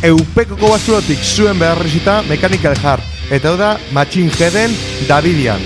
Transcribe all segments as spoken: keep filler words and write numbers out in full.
Eupekoko bazulotik zuen beharrezita Mechanical Heart, eta hau da Machine Headen Davidian.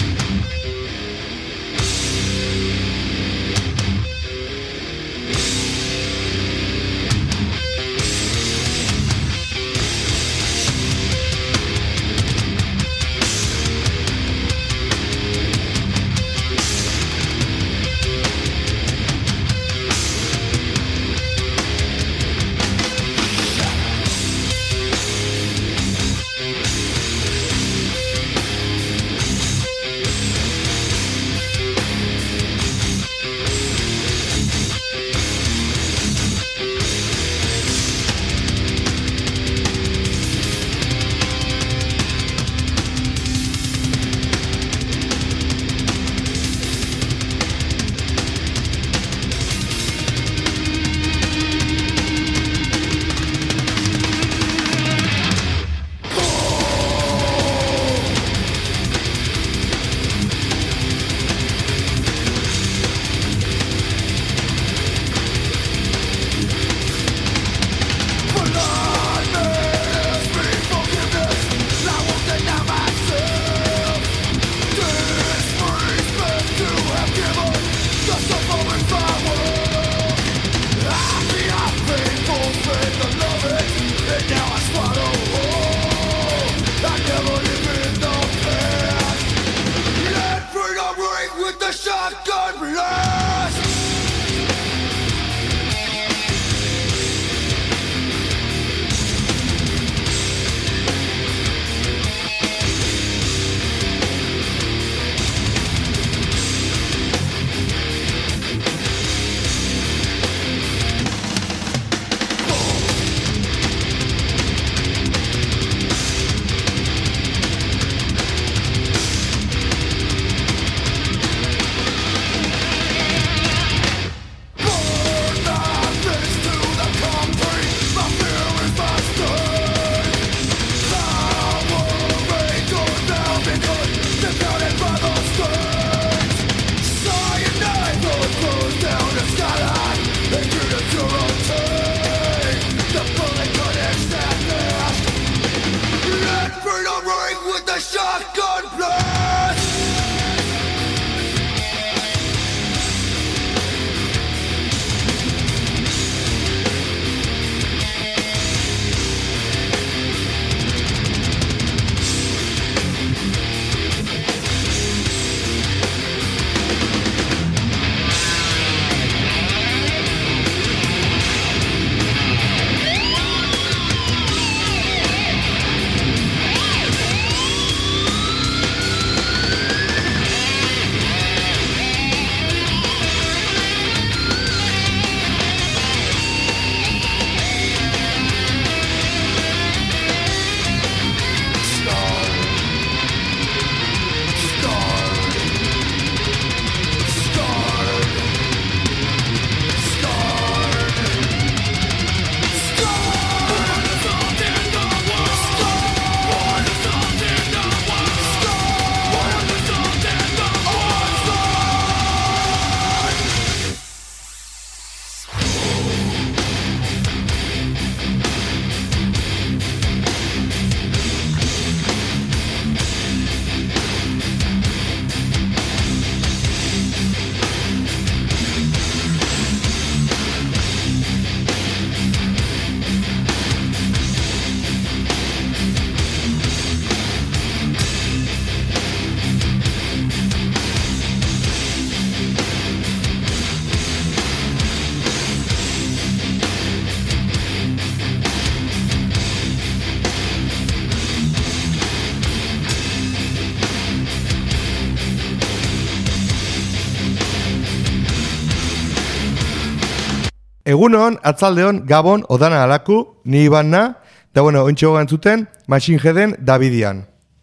Egunon, atzaldeon, Gabon, Odana Alaku, ni Ibanna, da bueno, ointxe hogan zuten, Machine Headen Davidian.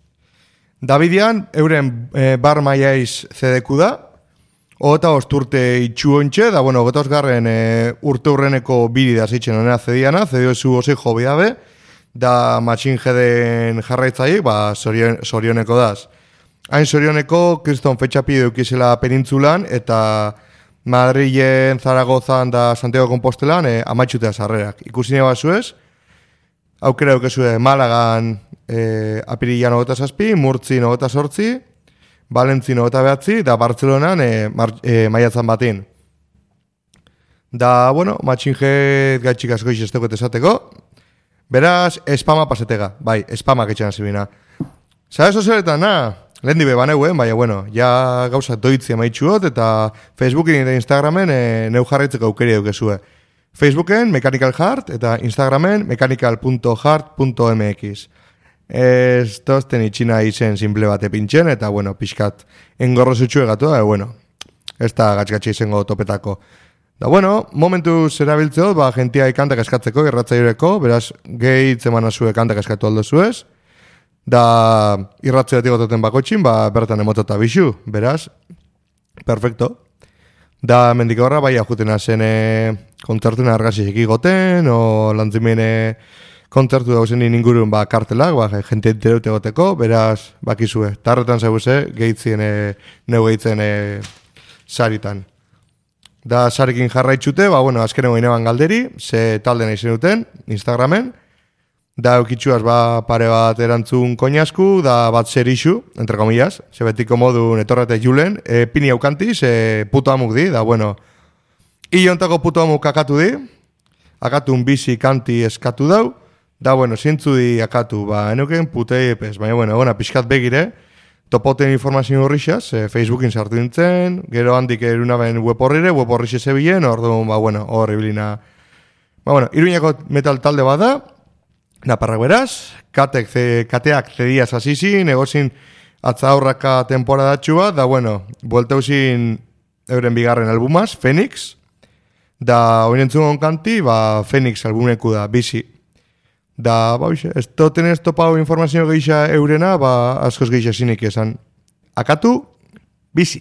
Davidian, euren e, bar maiaiz zedeku da, ogota osturte itxu ontxe, da bueno, ogota osgarren e, urte urreneko biri da zitzen honera zediana, zedio zu osi jobi dabe, da Machine Headen jarraitzai, ba, sorion, sorioneko daz. Hain sorioneko, kriston fetxapidu eukizela penintzulan, eta Madrilen, Zaragozan da Santiago Compostelan eh, amatxutea sarrerak. Ikusine bazuez, aukera dukezue Malagan e, apirilan hogeta zazpi, Murtzin hogeta sortzi, Valentzin hogeta behatzi, da Bartzelonan e, e, maiatzan batin. Da, bueno, matxinjet gaitxik asko izesteko esateko, beraz, espama pasetega, bai, espamak etxan zibina. Zara sozialetan, na, lehen dibe baneuen, baina, bueno, ja gauzak doitzia maitxuot, eta Facebooken eta Instagramen e, neu jarraitzeko aukeri dukezue. Facebooken Mechanical Heart eta Instagramen mechanical punto heart punto m x. Ez tozten itxina izen simple bate pintxen, eta, bueno, pixkat engorro zutxu egatu, e, bueno, ez da gatxgatxe izango topetako. Da, bueno, momentu zerabiltzeo, ba, gentia ikantak eskatzeko, irratzaileko, beraz, gehi itzemana zue kantak eskatu aldo zuez, da, irratzaile gototen bakotxin, ba, bertan emotota bixu, beraz, perfecto. Da, mendik horra, bai, ajutena zen e, kontzertuen argazizek igoten, o lantzimene kontzertu dauzen ingurun, ba, kartelak, ba, jente entereute goteko, beraz, bakizue, tarretan zebuze, gehitzien, e, neu gehitzen e, saritan. Da, sarekin jarraitxute, ba, bueno, azkeneko ineban galderi, ze talde nahi zenuten, Instagramen, da, eukitxuaz, ba, pare bat erantzun koinazku, da, bat zerixu, entre comillas, ze betiko modu netorrete julen, e, pini aukantiz, e, puto amuk di, da, bueno, iontako puto amuk akatu di, akatu un bizi kanti eskatu dau, da, bueno, zintzu di akatu, ba, enoken putei epez, baina, bueno, gona, pixkat begire, topoten informazio horrixaz, e, Facebookin sartu dintzen, gero handik erunaben web horrire, web horrixe zebilen, orduan, ba, bueno, horri bilina. Ba, bueno, Iruñako metal talde bada, naparrak beraz, katek, ze, kateak zediaz azizi, negozin atza aurraka temporadatxu bat, da, bueno, buelteuzin euren bigarren albumaz, Phoenix, da, oinentzun kanti, ba, Phoenix albumeku da, bizi. Da, ba, bixe, ez toten ez topau informazio gehiago eurena, ba, askoz gehiago zinik esan. Akatu, bizi.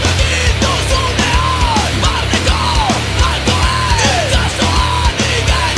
Barneko, altoen, itxasoan igei.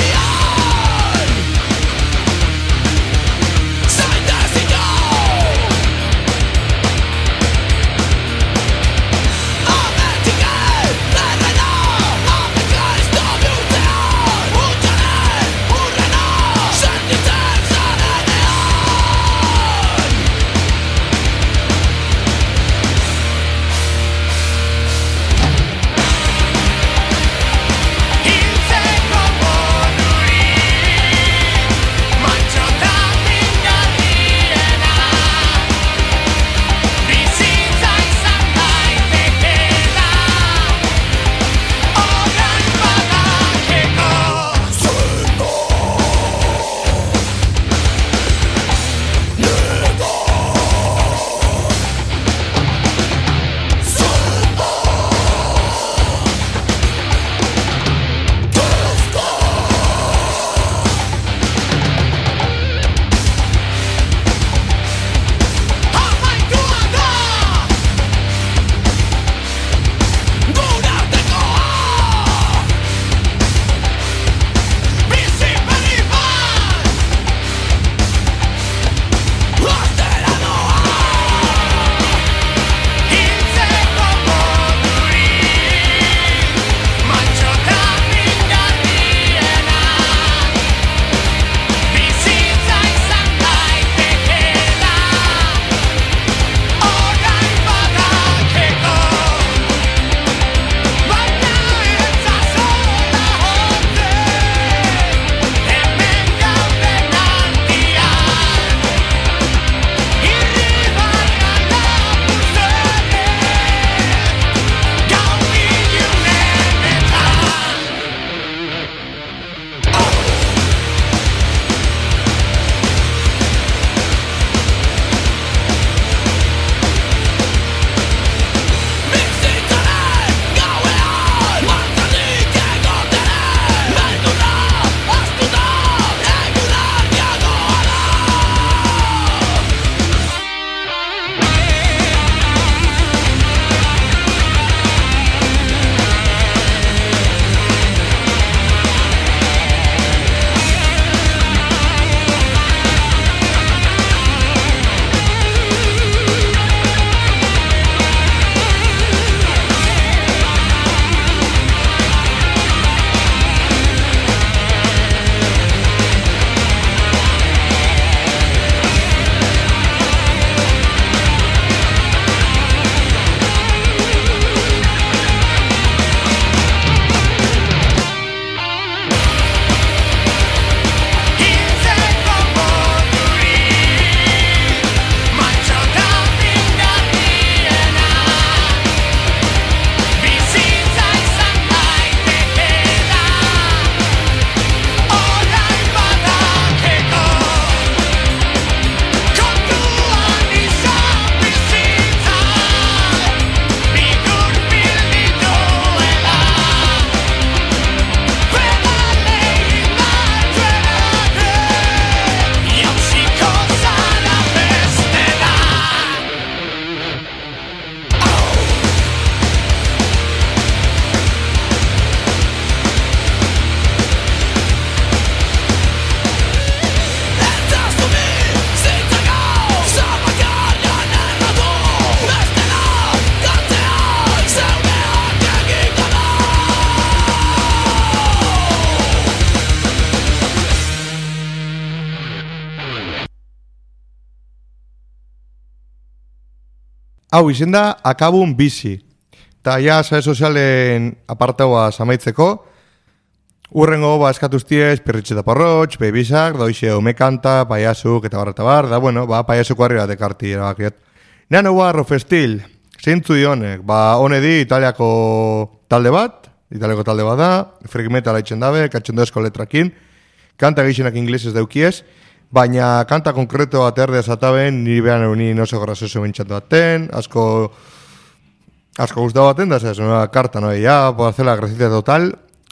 Hau izen da Akabun bizi. Eta ja, sare sozialen apartagoa samaitzeko, urrengo ba eskatuztie espirritxe eta porrotx, bebizak, doixe omekanta, paiasuk eta barra eta bar, da bueno, ba paiasuko harri bat ekarti erabakiet. Nano barro festil, zeintzu dionek, ba hone di Italiako talde bat, Italiako talde bat da, freak metal haitzen dabe, katxondoezko letrakin, kanta gixenak inglesez daukiez, baina kanta konkreto bat erdea zataben, nire behan eunin oso grazoso bintxatu baten, asko... Asko gustaba baten, da, es una carta, no? Ya, puedo hacer la gracia total.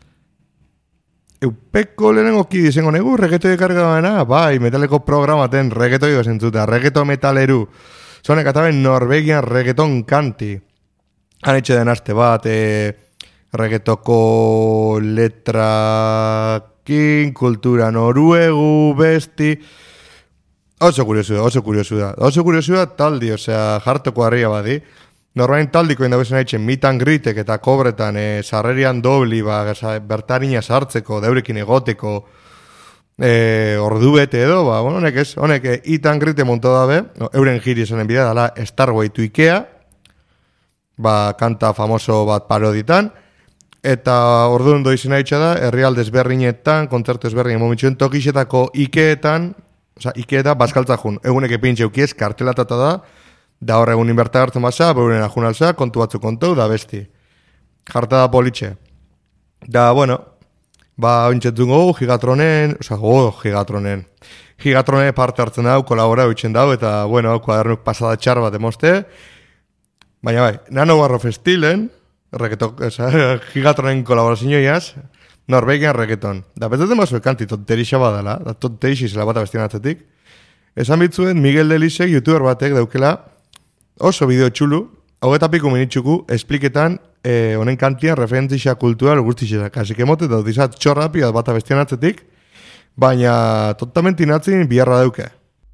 Eupeko lehenengo ki dizengo negu, regeto ekarga baina, bai, metaleko programaten, regeto iba zentzuta, regeto metaleru. Zonek ataben Norvegian regeton kanti. Han etxe den aste bat, e, regetoko letrakin, kultura noruegu, besti... Oso kuriosu da, oso kuriosu da. Oso kuriosu da taldi, osea, jartoko harria badi. Norbain taldiko indabezen haitzen mitan gritek eta kobretan e, sarrerian dobli ba, bertarina sartzeko, deurekin egoteko e, ordu bete edo, ba, bueno, honek ez, honek e, itan grite monto dabe, no, euren jiri esanen bidea, dala Starway to Ikea, ba, kanta famoso bat paroditan, eta ordu ondo izena hitza da, herrialde ezberdinetan, kontzertu ezberdinen momentxuen tokixetako Ikeetan, oza, Ikeeta bazkaltza jun, egunek epintxe ukiez, kartelatata da, da hor egun inberta hartzen basa, beuren ajun alza, kontu batzu kontu, da besti. Jarta da politxe. Da, bueno, ba, ointxetu gogu, Gigatronen, oza, gogu, Gigatronen. Gigatronen parte hartzen dau, kolabora eutzen dau, eta, bueno, kuadernuk pasada txar bat emoste. Baina bai, Nano Barro Festilen, reketo, oza, Gigatronen kolaborazioiaz, Norvegian reketon. Da, betetzen bazo ekanti, tonterixa badala, da tonterixi zela bat abestian atzetik. Esan bitzuen, Miguel Delisek, youtuber batek daukela, oso bideo txulu, hogeta piko minitxuku, espliketan, eh, honen kantian referentzixa kultural guztixera. Kasik emote, da dizat txorrapi, bat abestian atzetik, baina totalmente inatzin biharra dauke.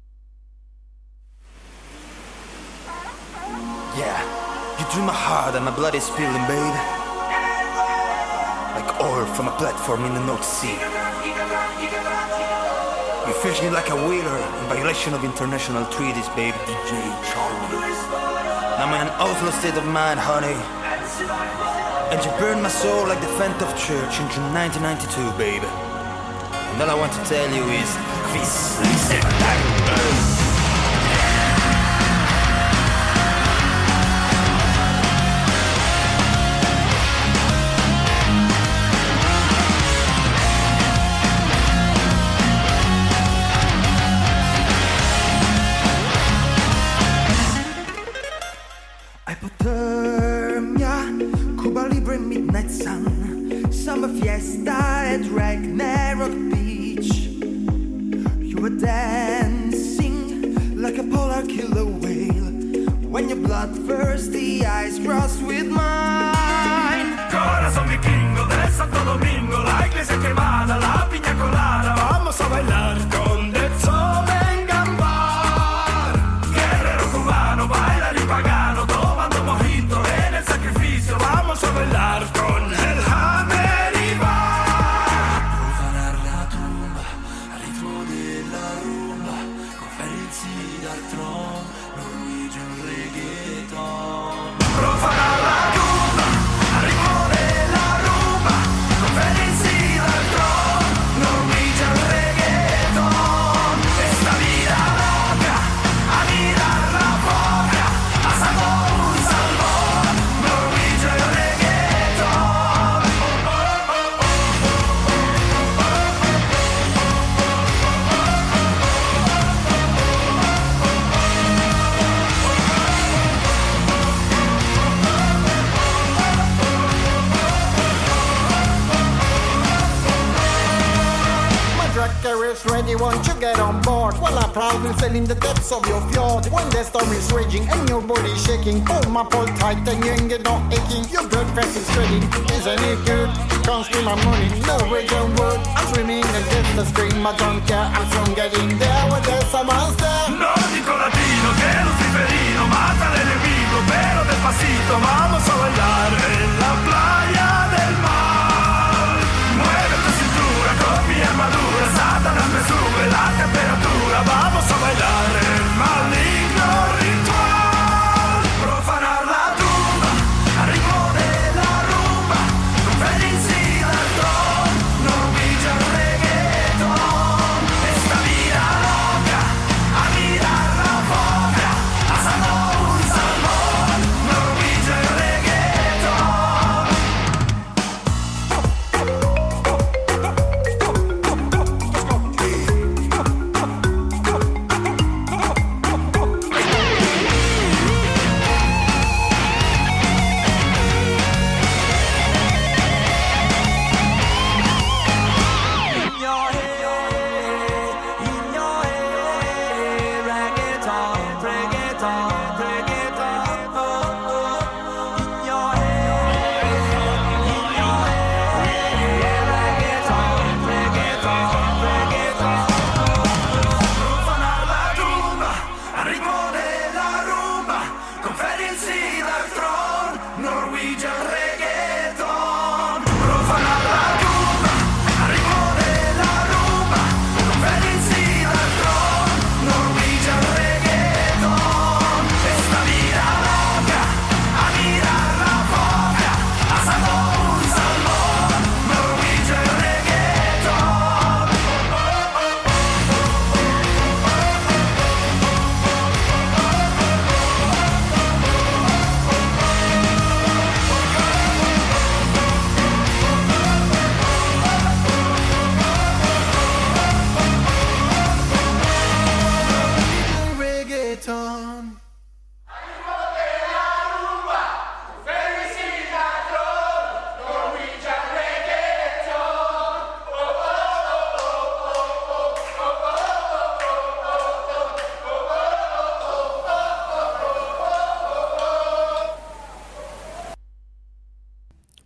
Yeah, you drew my heart and my blood is spilling, babe. Like oil from a platform in the North Sea. You fish me like a whaler in violation of international treaties, babe. D J Charlie. Now I'm in an outlaw state of mind, honey. And you burned my soul like the Fentov Church in June nineteen ninety-two, babe. And all I want to tell you is, Quiz, listen, summer fiesta at Ragnarok Beach. You were dancing like a polar killer whale when your bloodthirsty eyes crossed with mine. Corazón vikingo de Santo Domingo, la iglesia quemada, la piña colada, vamos a bailar con The Zomengambar. Guerrero cubano, bailarín pagano, tomando mojito en el sacrificio, vamos a bailar con el hammer. Ready, won't you get on board? Well, I'm proudly sailing the depths of your fjord. When the storm is raging and your body shaking, pull my pole tight and you ain't get no aching. Your blood pressure is spreading, isn't it good? Can't steal my money, no region wood. I'm swimming against the stream, I don't care. I'm soon getting there when there's a monster. Nórdico latino, que luciferino, mata al enemigo, pero despacito vamos a bailar en la playa del mar. Mueve tu cintura con mi armadura, Satanás me sube la temperatura, vamos a bailar el maligno ritual.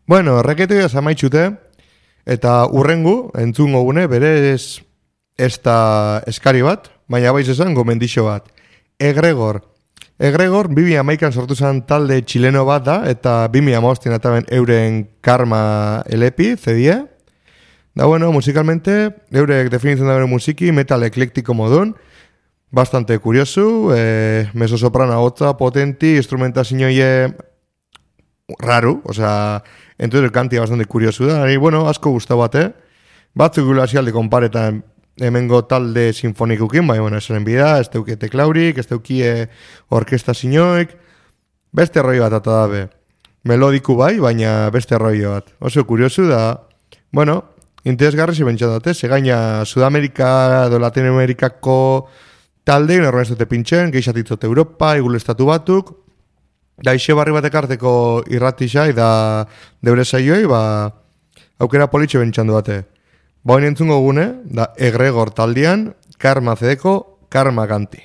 Bueno, reketoia zamaitxute, eta urrengu, entzungo gune, berez ez da eskari bat, baina baiz esan gomendixo bat. Egregor. Egregor, bimia maikan sortu zen talde txileno bat da, eta bimia maostin ataben euren Karma L P, C D. Da bueno, musikalmente, eurek definitzen da bere musiki, metal eklektiko modun, bastante curioso, eh, mezzosoprano hotza, potenti, instrumentazioie raru, o sea, entonces el canti bastante curioso da, y bueno, asko gustau bat, eh? Batzuk gula asialde konparetan hemengo talde sinfonikukin, bai, bueno, esan bida, ez teukie teklaurik, ez teukie orkesta sinoik, beste roi bat ata dabe. Melodiku bai, baina beste roi bat. Oso kuriosu da, bueno, interesgarri zibentxan dute, segaina Sudamerika edo Latinoamerikako talde, unerroen ez dute pintxen, geixatitzote Europa, igul estatu batuk, da ixe barri batek arteko irratixai da deure saioi, ba, aukera politxe bentxan duate. Ba, hori entzungo gune, da Egregor taldian, Karma zedeko, Karma Ganti.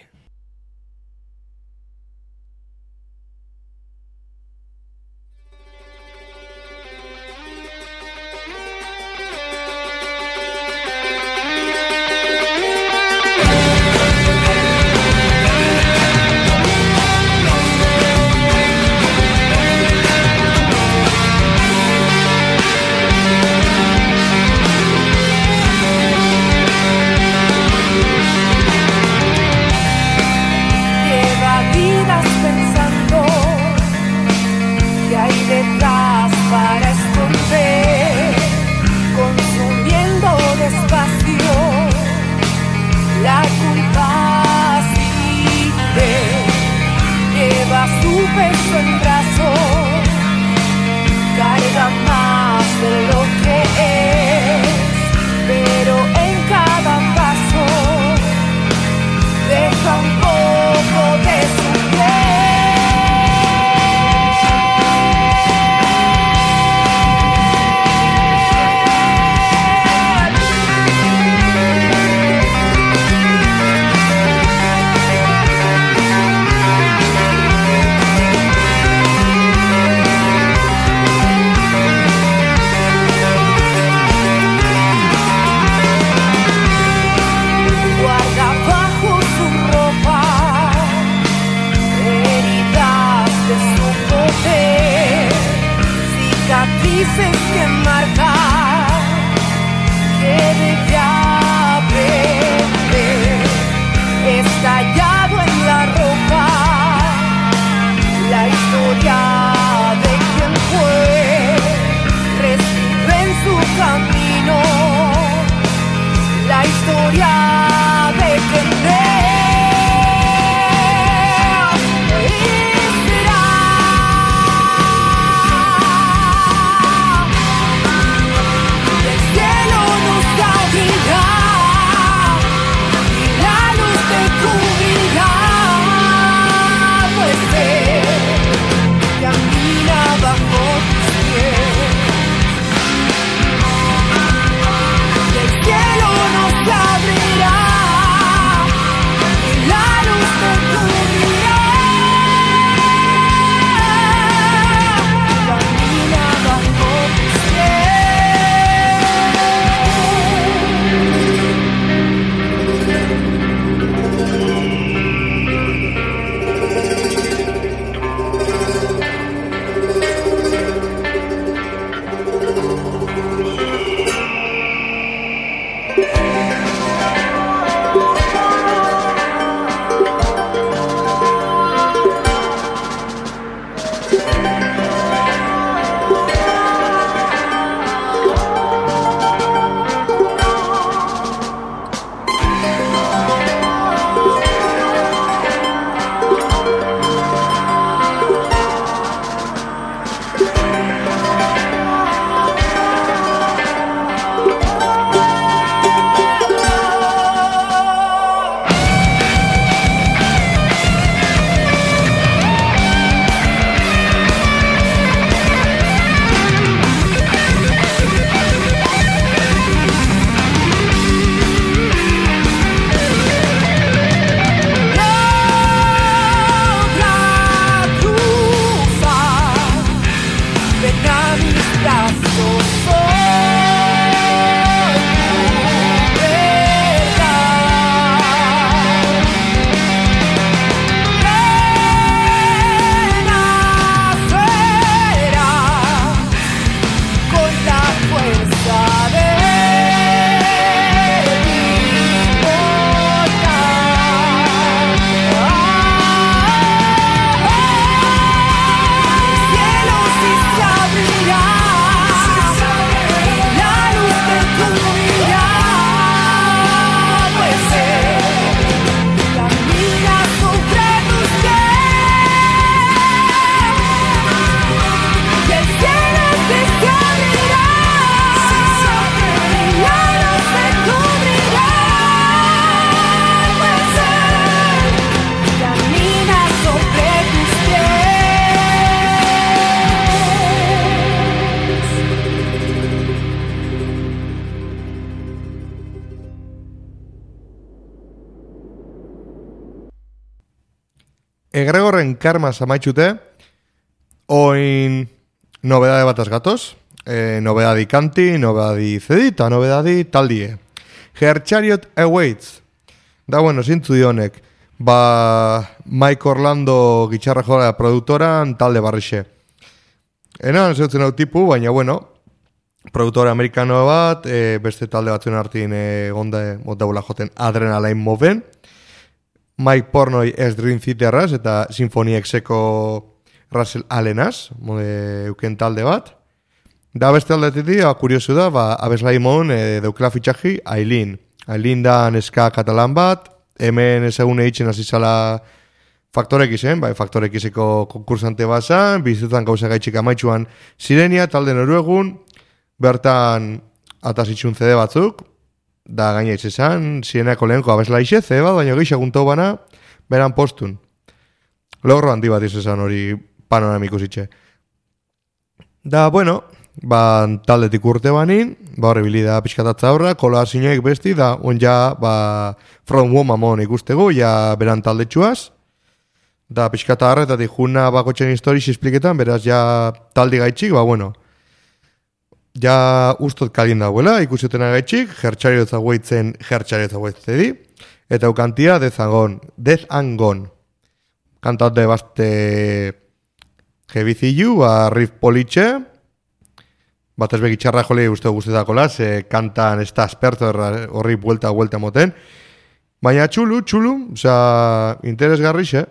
Egregorren karma zamaitxute, oin nobedade bat azgatoz, e, nobedadi kanti, nobedadi zedi, eta nobedadi taldie. Her Chariot Awaits. Da, bueno, zintzu dionek, ba, Mike Orlando gitxarra jola produktoran talde barrixe. Enan, zeutzen hau tipu, baina, bueno, produktora amerikano bat, e, beste talde batzuen hartin e, gonda, modabula joten Adrenaline Moven, Mike Pornoy ez Dream Theaterraz eta Symphony Xeko Russell Allenaz, mode euken talde bat. Da beste aldetik, kuriosu da, ba, abeslai mon e, deukela fitxaji Aileen. Aileen da neska katalan bat, hemen ezagun eitzen azizala Faktorek izen, bai, Faktorek izeko konkursante bazan, bizitzen gauza gaitxik amaitxuan Sirenia, talde noruegun, bertan atazitxun C D batzuk, da gaina izan, Sirenako lehenko abeslai xe, C D bat, baina gehi seguntau bana, beran postun. Logro handi bat izan hori panoramiko zitxe. Da, bueno, ba, taldetik urte banin, ba, horre bilida pixkatatza horra, kola zineek besti, da, on ja, ba, From Womamon ikustegu, ja, beran taldetxuaz, da, pixkata harretatik juna bakotxen historiz espliketan, beraz, ja, taldi gaitxik, ba, bueno, ja, ustot kalien dagoela, ikusetena gaitxik, Hertxariot Awaitsen, Hertxariot Awaitzedi, eta ukantia, Death and Gone, Death and Gone, kantate baste jebizillu, ba, riff politxe, bat ez begitxarra jole uste guztetako ze kantan ez da asperto horri buelta buelta moten, baina txulu, txulu, oza, interesgarri xe.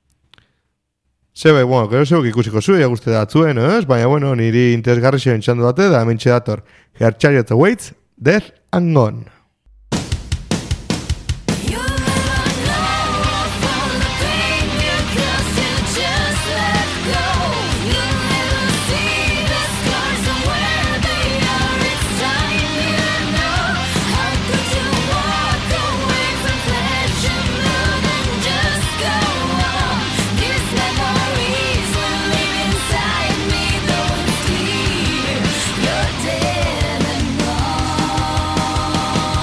Zebe, bueno, gero zeuk ikusiko zu, ja guzti datzuen, ez? Baina, bueno, niri interesgarri xe entxandu bate, da mentxe dator. Her Chariot Awaits, Death and Gone. You're dead and gone.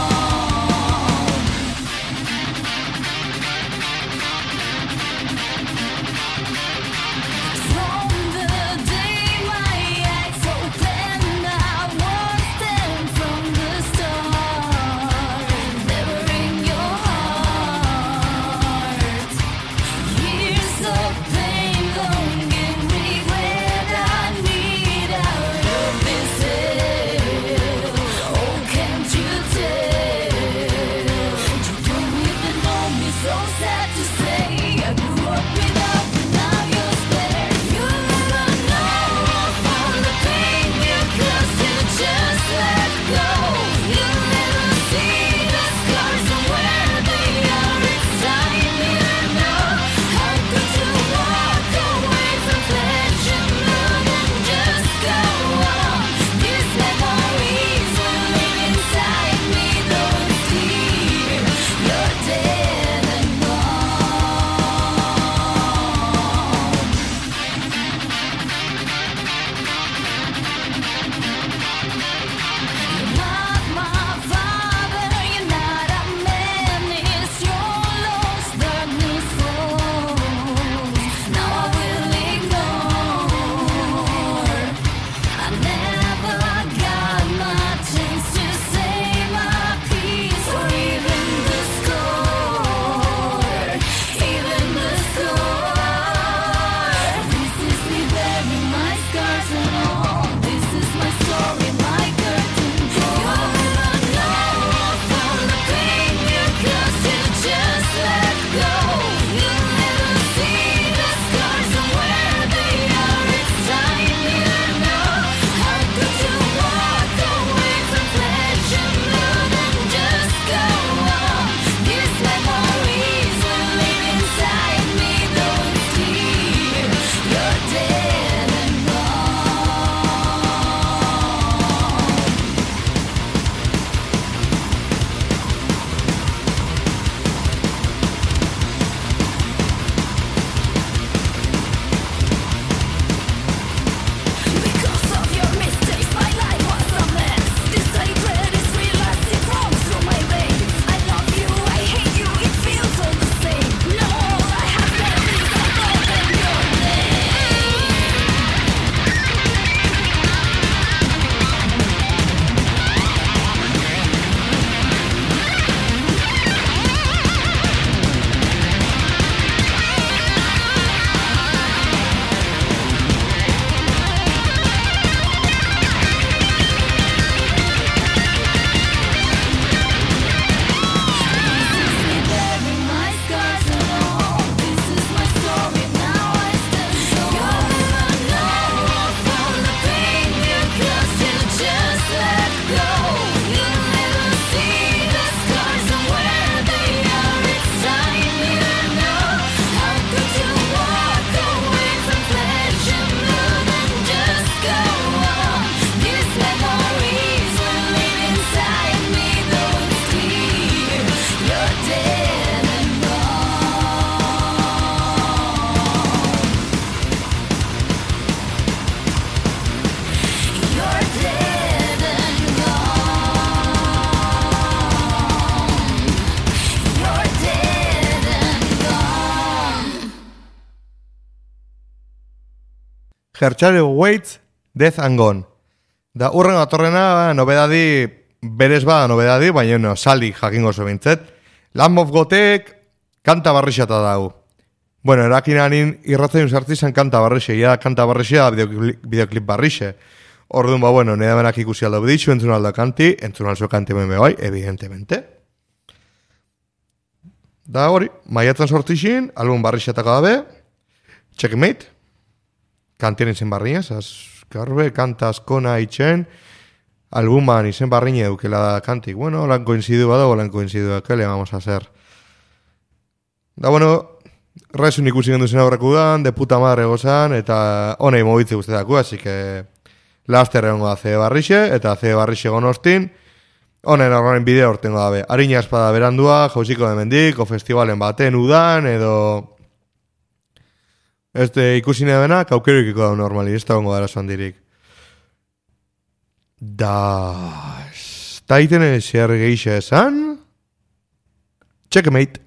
Hertxare Waits, Death and Gone. Da, urren atorrena, nobedadi, berez bada nobedadi, baina no, sali jakingo zo bintzet. Lamb of Gotek, kanta barrixata dago. Bueno, erakinanin irratzain sartzi zen kanta barrixe, ja kanta barrixe da videoklip, videoklip barrixe. Orduan, ba, bueno, nire benak ikusi aldo biditxu, entzun aldo kanti, entzun alzo kanti meme bai, evidentemente. Da hori, maiatzen sortixin, album barrixetako dabe, Checkmate, kantien izen barriñez, azkarbe, kanta askona itxen, albuman izen barriñe eukela da kantik. Bueno, lan koinzidu badago, lan koinzidu ekele, vamos a ser. Da, bueno, resun ikusi gendu zen aurreku dan, de puta madre gozan, eta honei mobitze guztetako, así que laster egongo da C barrixe, eta C barrixe gonostin, honen horren bidea hortengo dabe. Harina espada berandua, jauziko demendik, o festivalen baten udan, edo este ikusi nebena, kaukerikiko da normali, ez da gongo dara zoan dirik. Da, ez da iten ezer gehixe esan, Checkmate.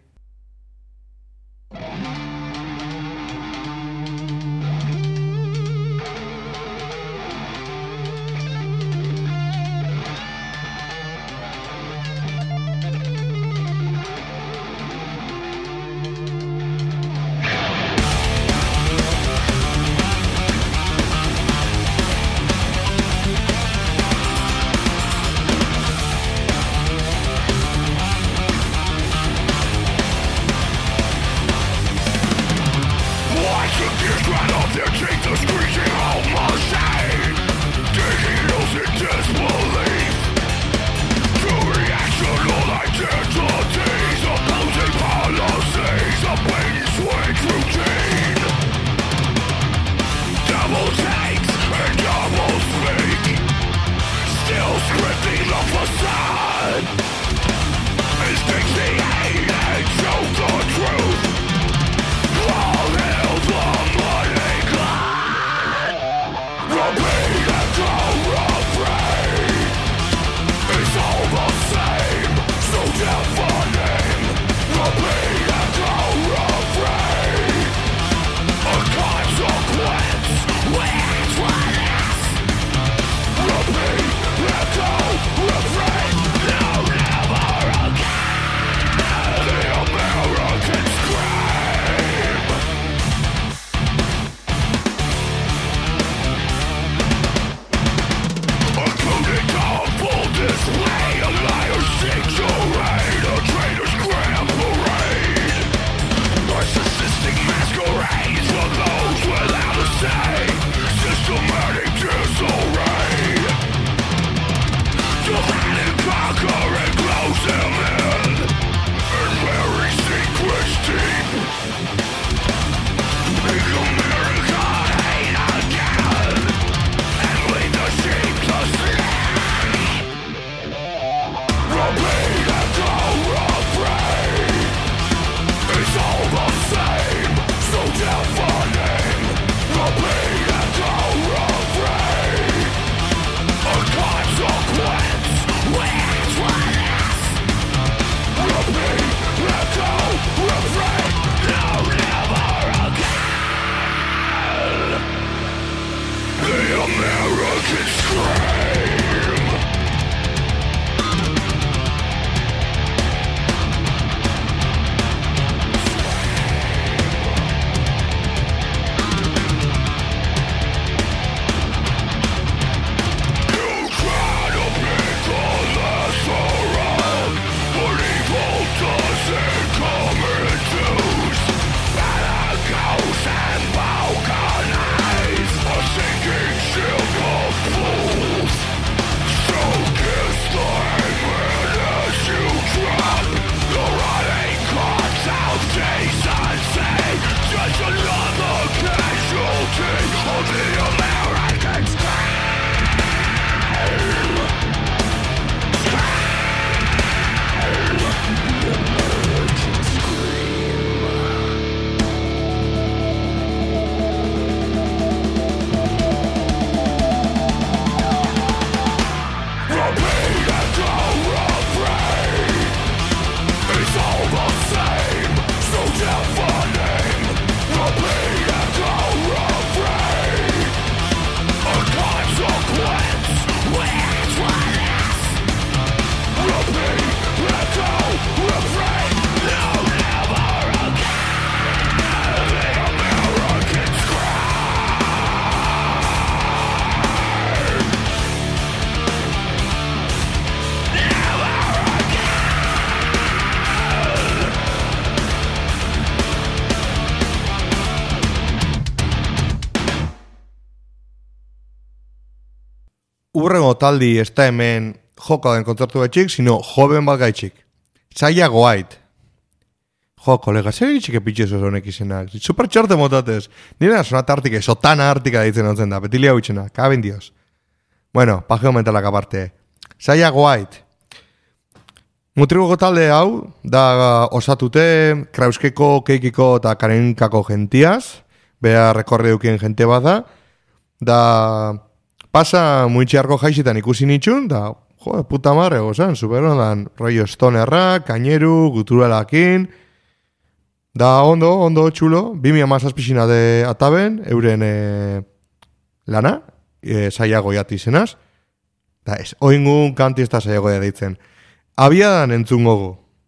urrengo taldi ez da hemen joko den kontzertu gaitxik, sino joven bat gaitxik. Zaiago ait. Jo, kolega, zer egitxik epitxe zoz honek izenak? Super txorte motatez. Nire sonat artik, sotana artika ditzen ontzen da, betilia hutxena, kaben dios. Bueno, pageo mentalak aparte. Zaiago ait. Mutrigoko talde hau, da osatute Krauskeko, Keikiko eta Karenkako gentiaz, beha rekorri dukien jente bat da, da pasa muitxiarko jaizitan ikusi nitxun, da, jo, puta marre, gozan, superondan, rollo stonerra, kaineru, guturalakin, da ondo, ondo, txulo, bimia mazazpixina de ataben, euren e, lana, e, zaiago jati zenaz, da ez, oingun kanti ez da zaiago deitzen. Abiadan entzun gogo.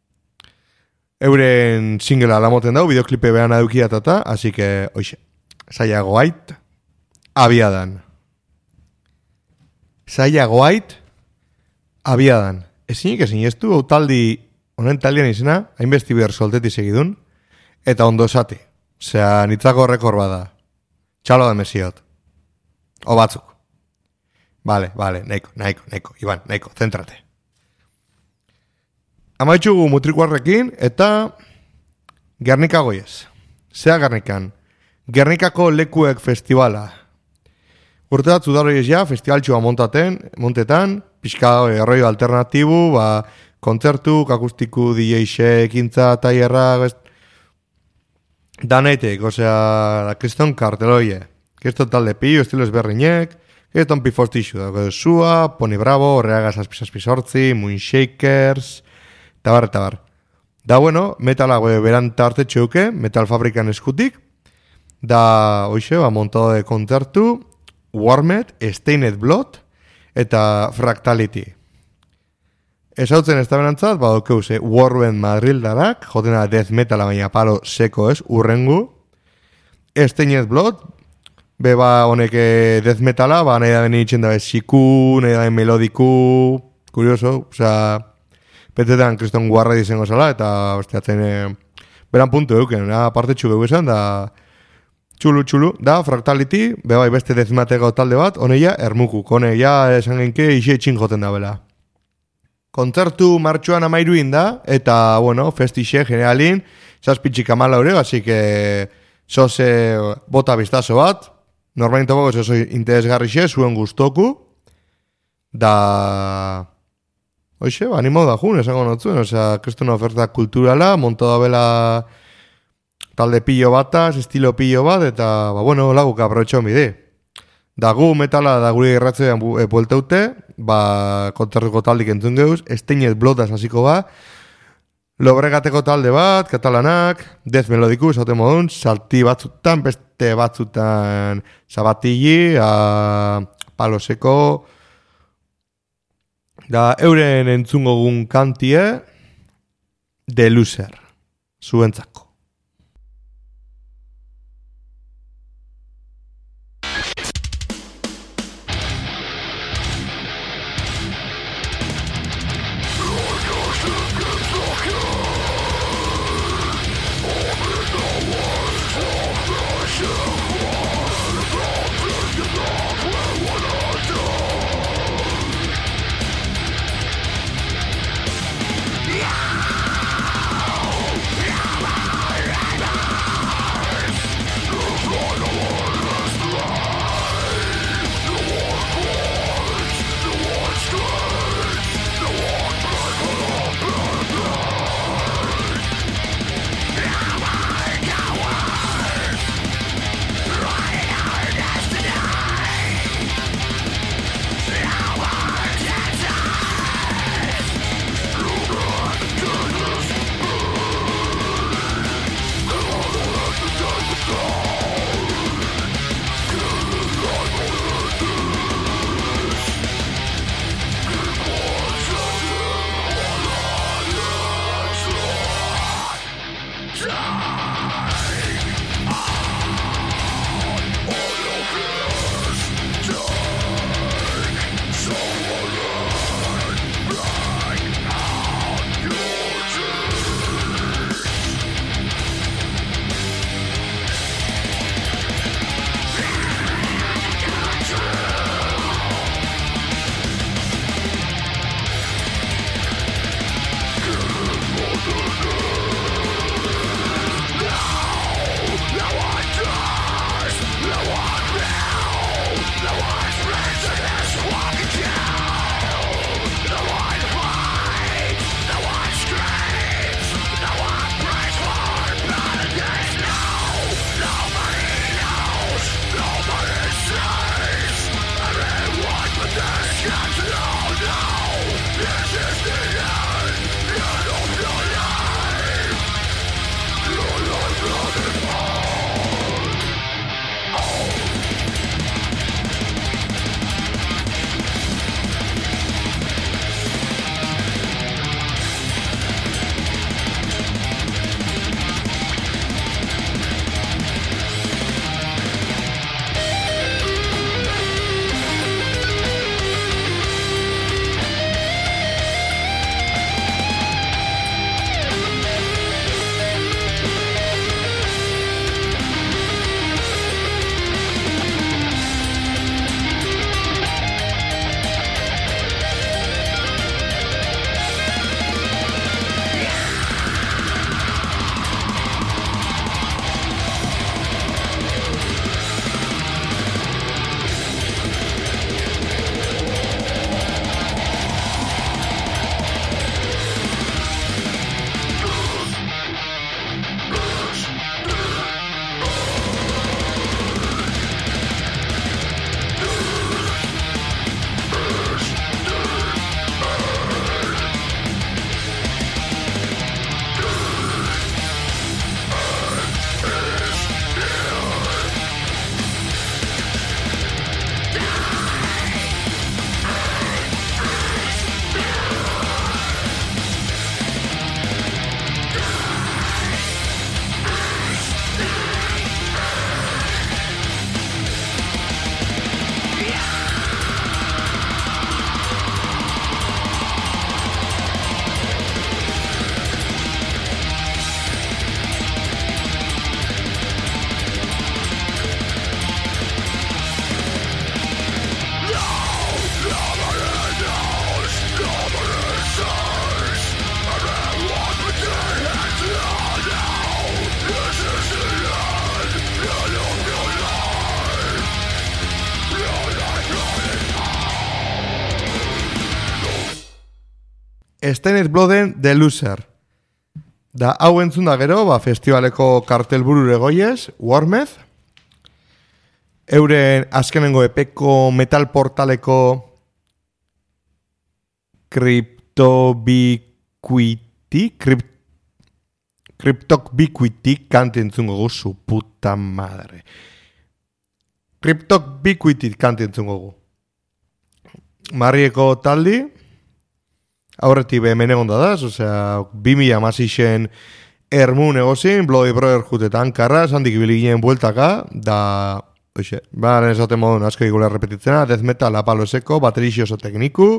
Euren singela lamoten dau, videoklipe behan adukiatata, así que, oixe, zaiago ait, abiadan. Zaiago ait, abiadan. Ezinik ezin ez du, autaldi, honen taldian izena, hainbesti behar solteti segidun, eta ondo esati. Osea, nitzako rekor bada. Txalo da mesiot. O batzuk. Vale, vale, nahiko, nahiko, nahiko. Iban, nahiko, zentrate. Amaitxugu mutrikuarrekin, eta Gernika goiez. Zea Gernikan. Gernikako lekuek festivala. Urte bat zudaroiez ja, festivaltxua montaten, montetan, pixka erroi alternatibu, ba, kontzertu, akustiku, D J-xe, ekintza, taierra, danaitek, osea, kriston karteloie. Kriston talde pillo, estilo ezberrinek, kriston pifostixu, dago Sua, Pony Bravo, Horreaga Zazpizazpizortzi, Moonshakers, eta bar, eta bar. Da, bueno, metala beran tarte txeuke, metal fabrikan eskutik, da, hoxe, ba, montado de kontzertu, Warmed, Stained Blood, eta Fractality. Ezautzen ez da benantzat, badokeuse Warband Madrildarak, jotena death metala baina palo seko ez, urrengu. Stained Blood, beba honek death metala, ba nahi da beni itxen da siku, nahi da ben melodiku, kurioso, osea, petetan kriston guarra dizengo zala, eta besteatzen eh, beran puntu euken, aparte txugu esan, da txulu txulu, da Fractality, beba beste death metako talde bat, honeia ermuku, honeia esan genke ixe etxin joten da bela. Kontzertu martxuan amairuin da, eta, bueno, festixe generalin, zazpitxik amala hori, así que zoze bota biztazo bat, normalmente boko zozo interesgarrixe, zuen gustoku, da, oixe, animo da jun, esango notzuen, osea, kristuna oferta kulturala, monto da bela talde pillo bataz, estilo pillo bat, eta, ba, bueno, laguk aprobetxo mide. Da gu metala da guri erratzean e, bueltaute, ba, kontzertuko taldik entzun geuz, Stained Bloodaz hasiko ba, Lobregateko talde bat, katalanak, death melodiku, esaten modun, salti batzutan, beste batzutan sabatilli, a, palo seko, da euren entzungogun kantie, The Loser, zuentzako. Yeah! Steiner Bloden The Loser. Da, hau entzun da gero, ba, festivaleko kartelburure goiez, Warmeth. Euren azkenengo epeko metal portaleko Cryptobiquity, Crypt, Cryptobiquity kante entzun gogu, su puta madre. Cryptobiquity kante entzun gogu. Marrieko taldi, aurretik behemen egon da daz, osea, bi mila hamaseian ermun egozin, Bloody Brotherhood eta Ankarra, zandik ibili ginen bueltaka, da, oixe, ba, esaten modun asko igula repetitzena, death metal apaloseko, baterixi oso tekniku,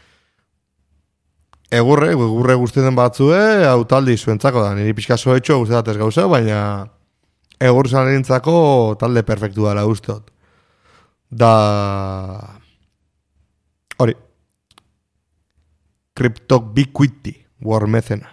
egurre, egurre guztien batzue, hau taldi zuentzako da, niri pixka soetxo guztetatez gauza, baina egur zanerintzako talde perfektu dela usteot. Da... Hori. Cryptobiquity, Warmethena.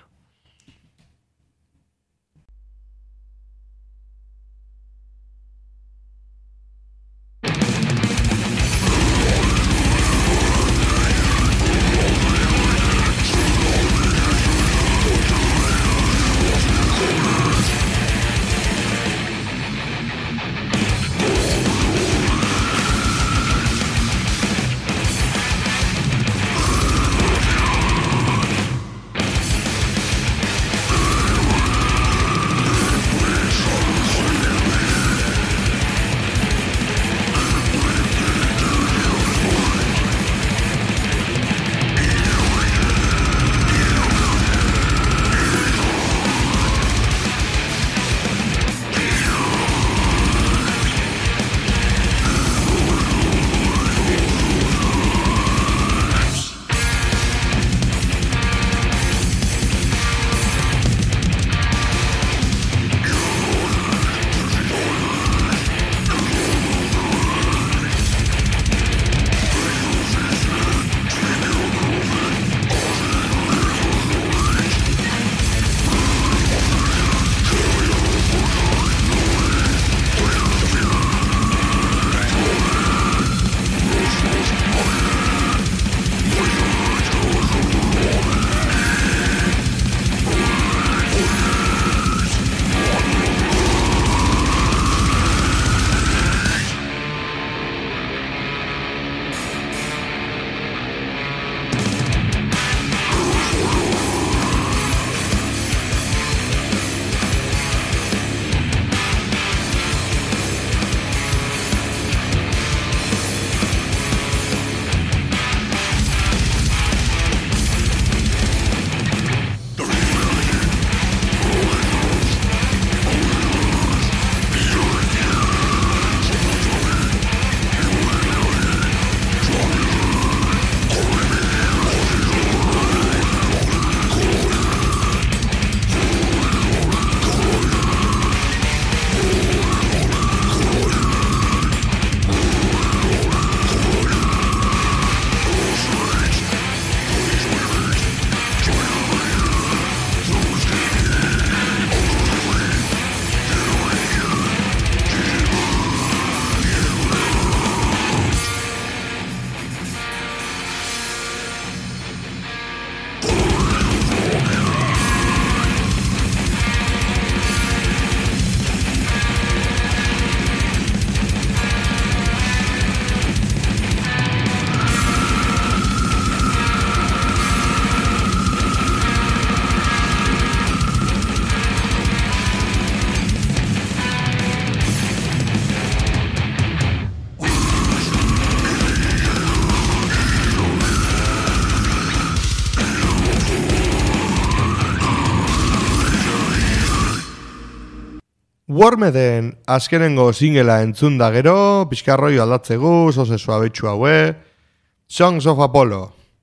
Warmeden azkenengo singela entzun da gero, pixkarroi aldatzegu, zoze suabetxu haue, Songs of Apollo.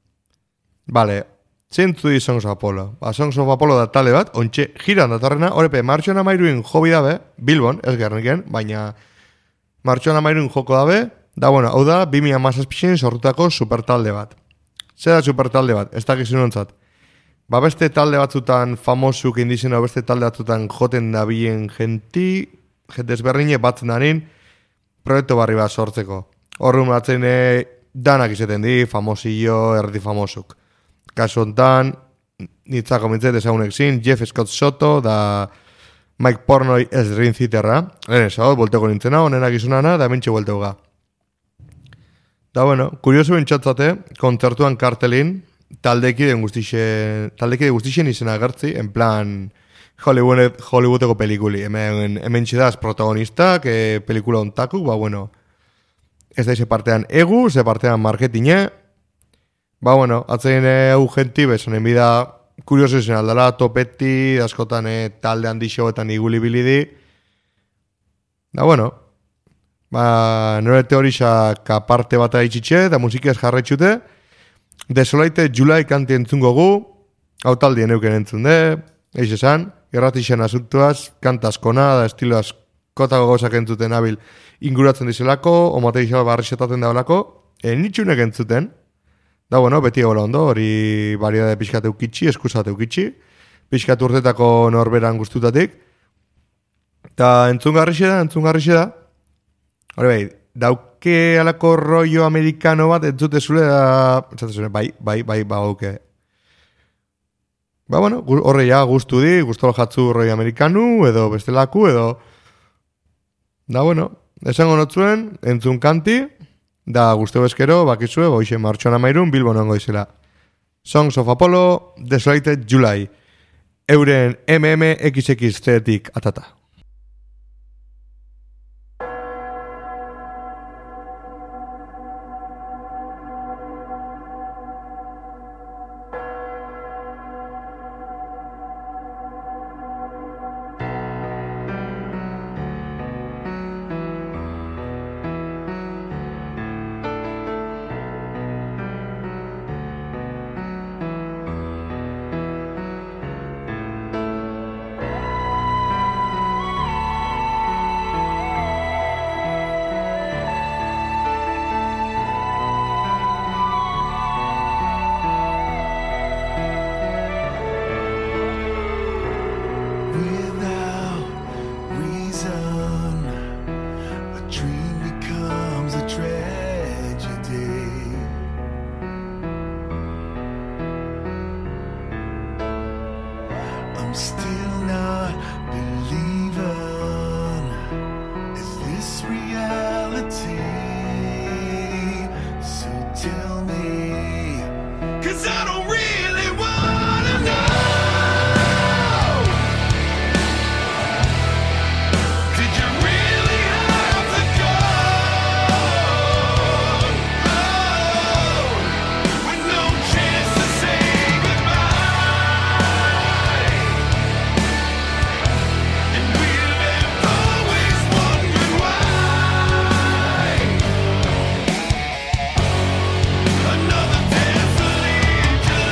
Vale, zentzu di Songs of Apollo. Ba, Songs of Apollo da tale bat, ontxe jiran datorrena, horepe, martxoan amairuin jobi dabe, Bilbon, ez gerniken, baina martxoan amairuin joko dabe, da, bueno, hau da, bi mila hamazazpien sortutako supertalde bat. Zer da supertalde bat, ez dakizun ontzat. Ba beste talde batzutan famosuk indizena, beste talde batzutan joten dabien genti, jente ezberdine batzen darin, proiektu barri bat sortzeko. Horren batzen danak izeten di, famosillo, erdi famosuk. kasu hontan, nitzako mintzet ezagunek zin, Jeff Scott Soto, da Mike Pornoy ez rintziterra. Lehen ezagot, volteko nintzena, onena gizunana, da mentxe volteuga. Da bueno, kurioso bintxatzate, kontzertuan kartelin, taldekide guztixen, taldekide guztixen izena agertzi, en plan Hollywood, Hollywoodeko pelikuli. Hemen, hemen txedaz protagonistak, e, pelikula ontakuk, ba bueno, ez da ize partean egu, ze partean marketinge. Ba bueno, atzein egu genti, bezonen bida, kurioso izan aldala, topeti, askotan e, talde handixoetan iguli bilidi. Da bueno, ba, nore teorisak aparte bat aitxitxe, da musikiaz jarretxute, Desolaite July kanti entzungo gu, hau taldien euken entzun de, eix esan, erratixen asuntuaz, kantazkona, da estilo askotako gauzak entzuten abil inguratzen dizelako, omateixo barrixetaten daulako, e, nitxunek entzuten, da bueno, beti gola ondo, hori variedade pixkat eukitxi, eskusat eukitxi, pixkat urtetako norberan guztutatik, eta entzungarrixe da, entzungarrixe da, hori behi, dauke alako rollo amerikano bat entzute zule da, entzute bai, bai, bai, ba, auke. Ba, bueno, horre ja guztu di, guztolo jatzu rollo amerikanu, edo bestelaku, edo, da, bueno, esango notzuen, entzun kanti, da guzteo eskero, bakizue, boixe martxoan amairun, Bilbon ongo izela. Songs of Apollo, Desolated July, euren M M X X zeetik atata. Another desolate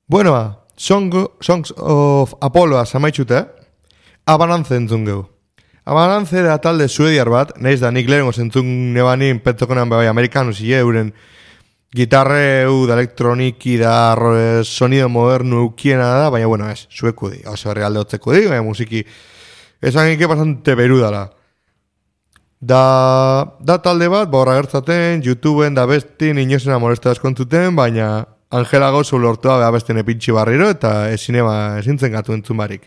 Bueno, Song, Songs of Apolloa zamaitxute, Abanantze entzun geu. Abanantze da talde suediar bat, nahiz da nik lehenko zentzun nebanin petzokonan bai amerikanus ie, euren gitarreu da elektroniki da sonido modernu eukiena da, baina bueno, ez, sueku di, oso herri alde hotzeko di, baina musiki esan ike bastante beru dala. Da, da talde bat, baura gertzaten, YouTubeen da bestin, inosena molesta eskontzuten, baina Angela Gozu lortua beha bestien epintxi barriro, eta ezinema ezintzen gatu entzun barik.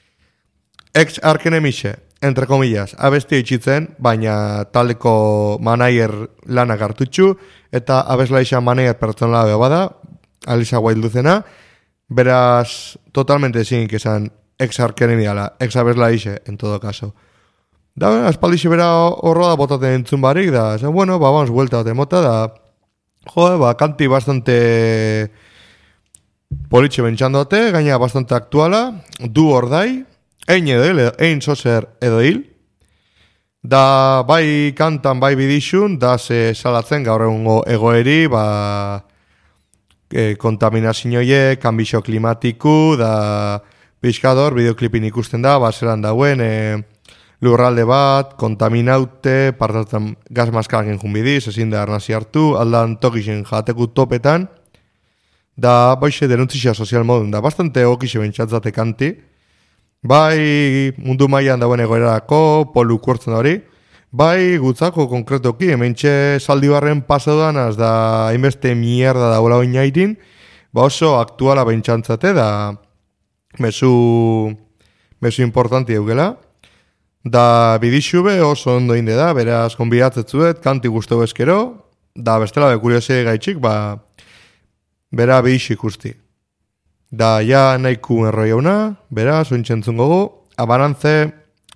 Ex Arkenemixe, entre comillas, abesti itxitzen, baina taldeko manager lanak hartutxu, eta abeslaixa manager pertsonala beha bada, Alisa White duzena, beraz, totalmente ezin esan ex Arkenemi dala, ex abeslaixe, en todo caso. Da, bueno, espaldixe bera horro da botaten entzun barik, da, zen, bueno, ba, vamos, vuelta de mota, da, jo, ba, kanti bastante politxe bentsandote, gaina bastante aktuala, du ordai, ein edo hil, ein sozer edo hil, da bai kantan, bai bidixun, da ze salatzen gaur egungo egoeri, ba, e, kontaminazioie, kanbixo klimatiku, da pixkador, bideoklipin ikusten da, ba, zelan dauen, e, lurralde bat, kontaminaute, partatzen gaz maskarakin junbidiz, ezin da arnazi hartu, aldan tokixen jateku topetan, da baixe denuntzia sozial modun, da bastante okixe bentsatzate kanti, bai mundu mailan dauen egoerarako, polu kuertzen hori, bai gutzako konkretoki, hementxe zaldibarren pasaduan, az da hainbeste mierda daula oinaitin, ba oso aktuala bentsantzate, da mesu, mesu importanti eugela, da bidixube oso ondo inde da, beraz konbidatzetzuet, kanti guztu bezkero, da bestela be kuriose gaitxik, ba, bera bidixik usti. Da, ja nahiku erroi hauna, beraz, ointxentzun gogo, Abanantze,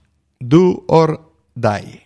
Do or Die.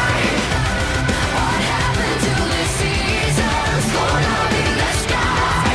Sky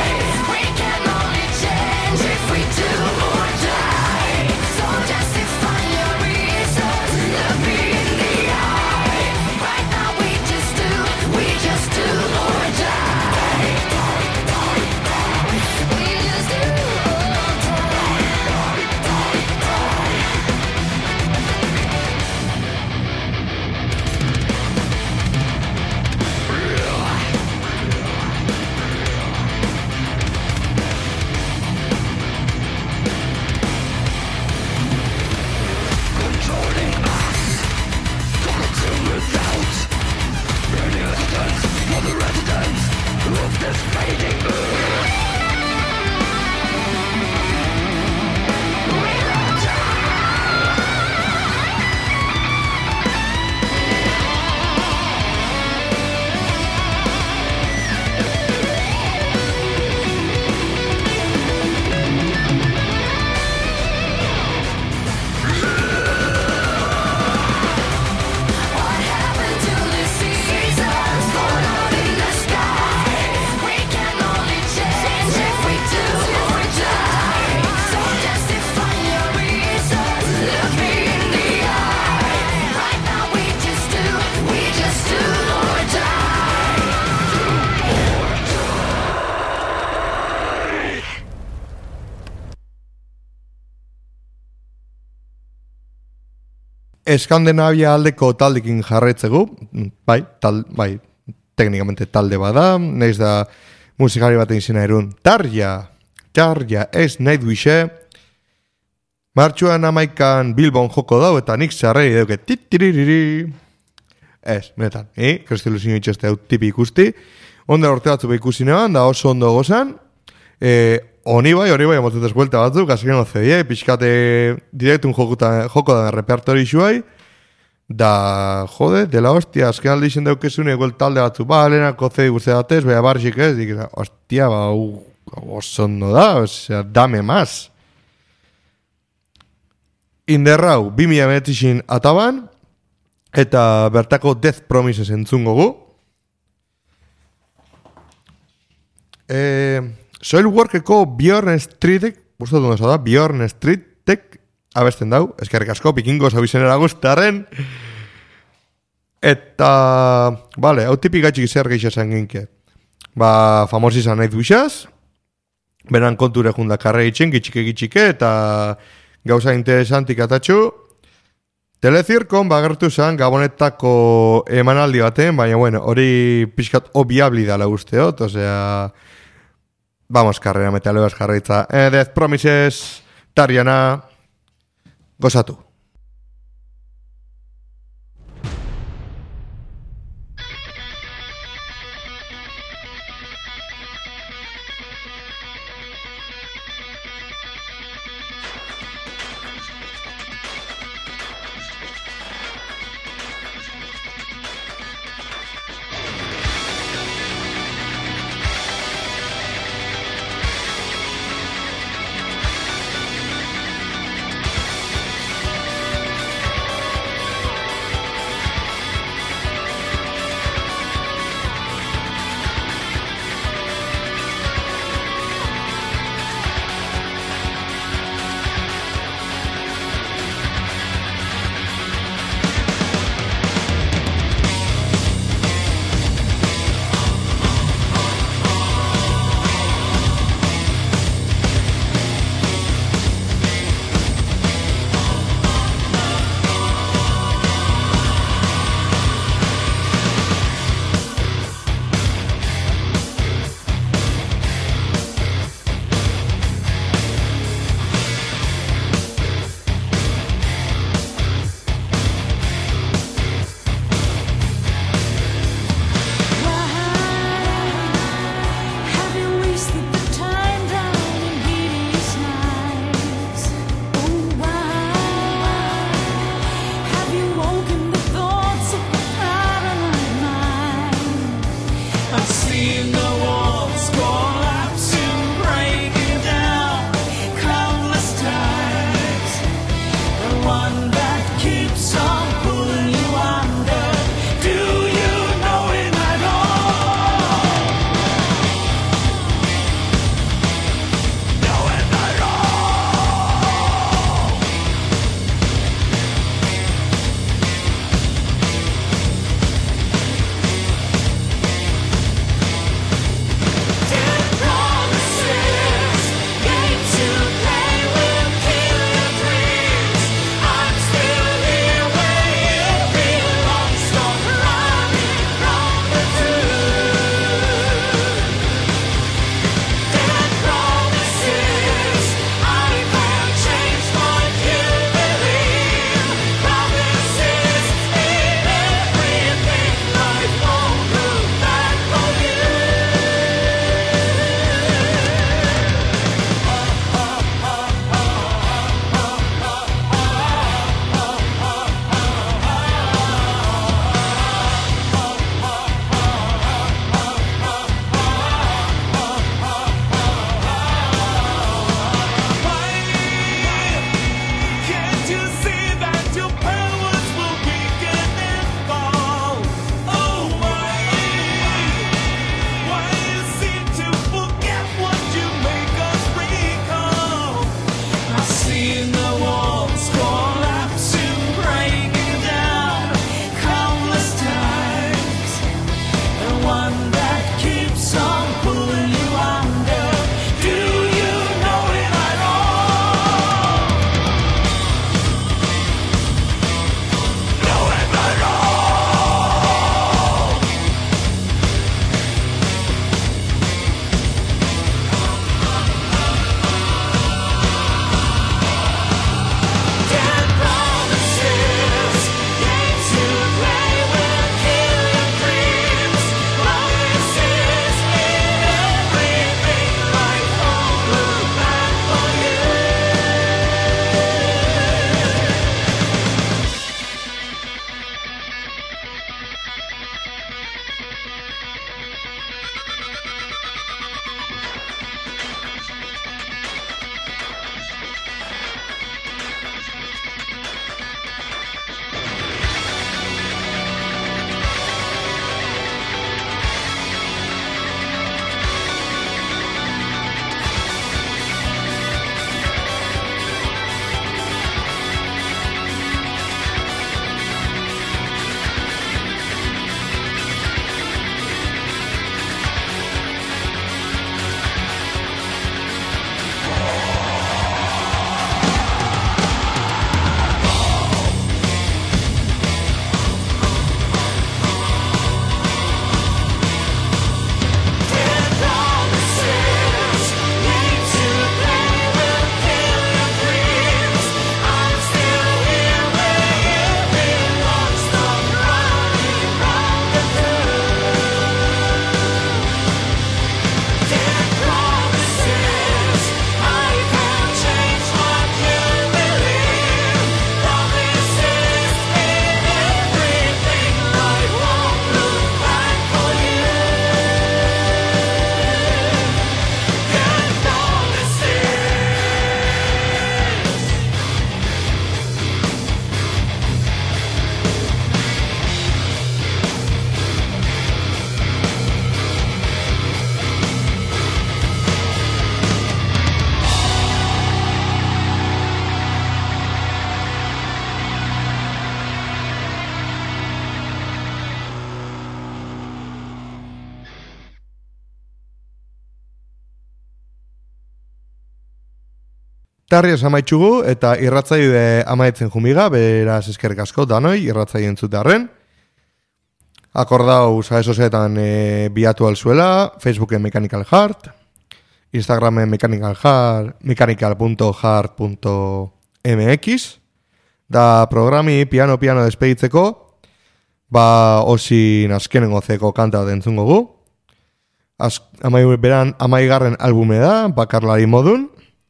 Eskandinavia aldeko taldekin jarretzegu, bai, tal, bai, teknikamente talde bada, naiz da musikari baten izena erun. Tarja, Tarja ez nahi duixe, martxuan amaikan Bilbon joko dau, eta nik zarreri dauke, titiririri. Ez, benetan, eh? Kristilusino itxeste hau tipi ikusti, onda orte batzu ikusi neban, da oso ondo gozan, eh, Honi bai, hori bai, amotetez buelta batzuk, azken ozedie, pixkate direktun joko da repertori xuai, da, jode, dela hostia, azken aldi izen daukezune, igual talde batzuk, ba, lehenako zedi guzti datez, beha barxik ez, dik, hostia, ba, oso ondo da, osea, dame maz. Inderrau, bi mila menetzixin ataban, eta bertako Death Promises entzungo gu. Eee... Soilworkeko Bjorn Streetek, gustatu ondo da, Bjorn Streetek abesten dau, eskerrik asko, pikingo zabizenera guztaren. Eta, vale, hau tipik atxik zer gehiago zen ginke. Ba, famos izan nahi duixaz, beran konture junda karre itxen, gitxike gitxike, eta gauza interesantik atatxu. Telezirkon bagertu zen Gabonetako emanaldi baten, baina, bueno, hori pixkat obiabli dala usteot, osea... Vamos, karrera metalebas jarraitza. Eh, Death Promises, Tarjana, gozatu. Tarriaz amaitxugu eta irratzaio amaitzen jumiga, beraz eskerrik asko danoi, irratzaio entzutearen. Akordau sare sozialetan e, biatu alzuela, Facebooken Mechanical Heart, Instagramen Mechanical Heart, mechanical punto heart punto m x, da programi piano-piano despeditzeko, ba osin azkenengo zeko kanta bat entzungo gu. Az, amai, beran amaigarren albume da, bakarlari modun,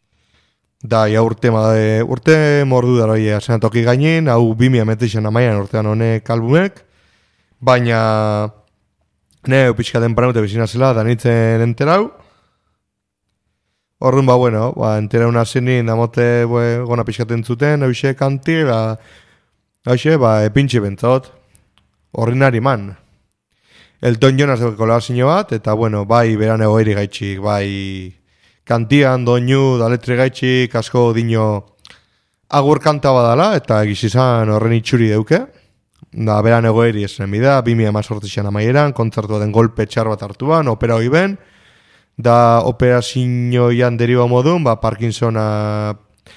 da ja urte, de, urte mordu dara ia senatoki gainin, hau bimia metixen amaian urtean honek albumek, baina ne pixka tempranote bizina zela, da nintzen enterau. Horren ba, bueno, ba, enteraun azenin, damote bue, gona pixkaten zuten, hauxe kanti, ba, hauxe, ba, epintxe bentzot, horrinari man. Elton John azeko kolazio bat, eta, bueno, bai, beran egoeri gaitxik, bai, kantian, doinu, da letri gaitxik, asko dino agur kanta badala, eta egizizan horren itxuri deuke. Da, beran egoeri esen bida, bimia mazortzian amaieran, kontzertu den golpe txar bat hartuan, opera hoi ben, da operazioan deriba modun, ba, Parkinsona,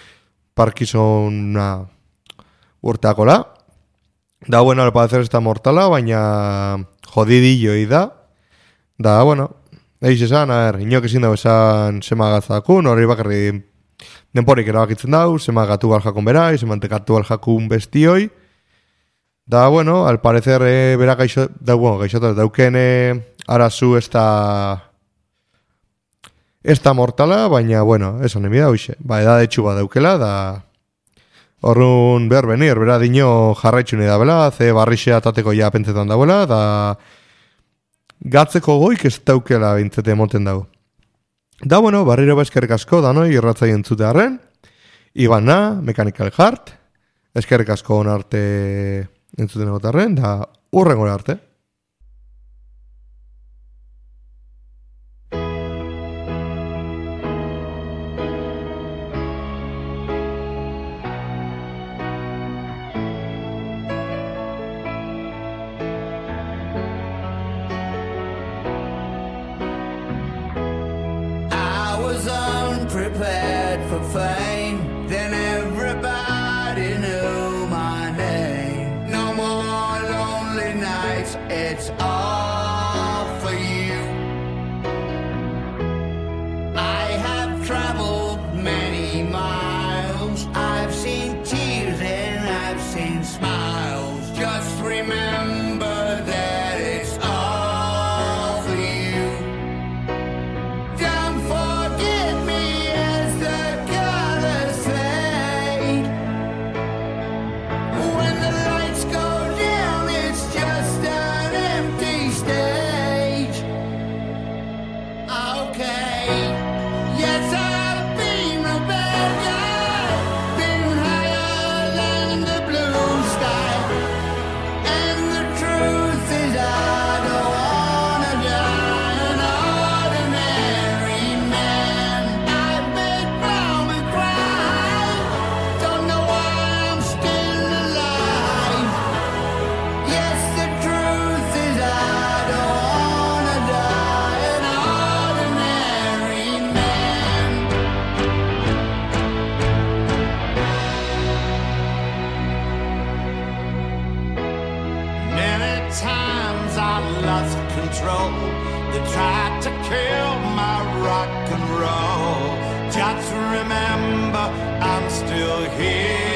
Parkinsona urteakola. Da, bueno, al parecer está mortala, baina jodidilloi da. Da, bueno, eiz esan, a ver, inok ezin dago esan semagatzakun, hori bakarri denporik erabakitzen dau, semagatu baljakun berai, semantekatu baljakun bestioi. Da, bueno, al parecer eh, bera gaixo, da, bueno, gaixotar dauken eh, arazu ez da ez da mortala, baina, bueno, esan emida hoxe, ba, edade txuba daukela, da horrun behar benir, bera dino jarraitxune da bela, ze barrixea tateko ja pentsetan dauela, da gatzeko goik ez daukela bintzete emoten dago. Da, bueno, barriro eskerrik asko, da noi, irratzaio entzute harren, Ibana, Mechanical Heart, eskerrik asko onarte entzuten egotarren, da urrengo arte. Prepared for fame, then everybody knew my name. No more lonely nights, it's all for you. I have traveled many miles, I've seen tears and I've seen smiles. Just remember that it's all for you. Don't forget me as the colors fade. When the lights go down, it's just an empty stage. Okay, yes, I've been a bad guy, been higher than the blue sky. And the truth is I don't wanna die an ordinary man. I've made mama cry, don't know why I'm still alive. Yes, the truth is I don't wanna die an ordinary man. Many times I lost control. They tried to kill my rock and roll. Just remember, I'm still here.